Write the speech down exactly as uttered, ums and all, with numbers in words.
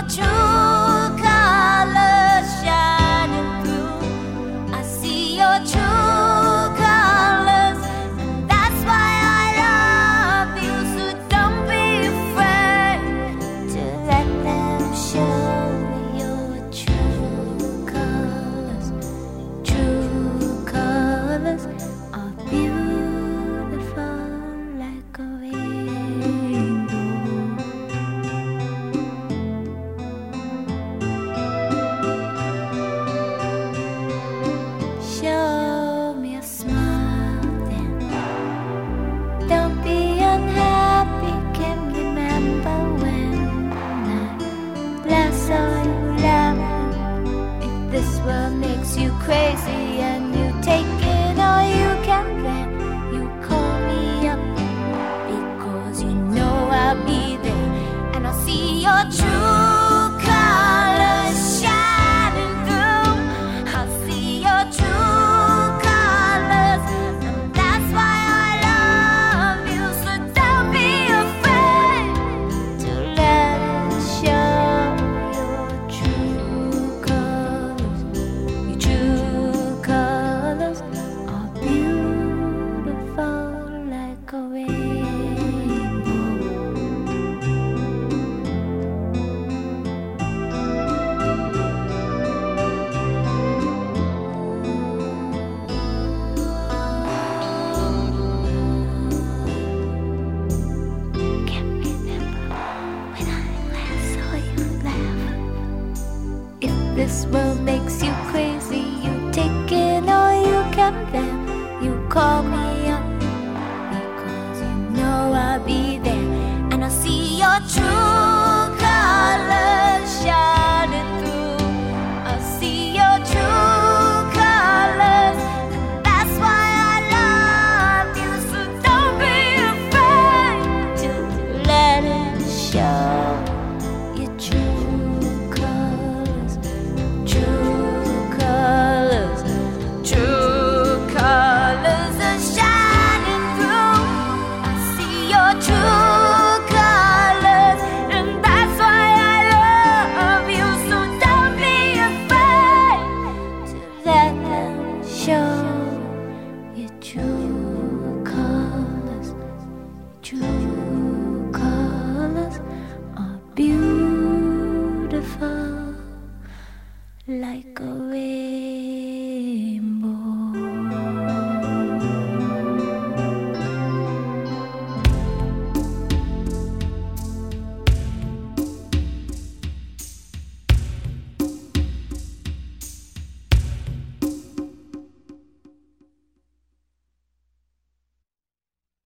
true colors shining through. I see your true colors, and that's why I love you. So don't be afraid to let them show your true colors. True colors are beautiful like a rainbow. Show me a smile then. Don't be unhappy. Can remember when I last saw you laughing. If this world makes you crazy and you take it all you can, then you call me up, because you know I'll be there, and I'll see your true colors shining through. I'll see your true colors, and that's why I love you. So don't be afraid to let us show your true colors. Your true colors are beautiful like a rainbow. Can't remember when I last saw you laugh. If this world makes you crazy, you take it all you can, then you call me up, because you know I'll be there, and I'll see your true colors shine.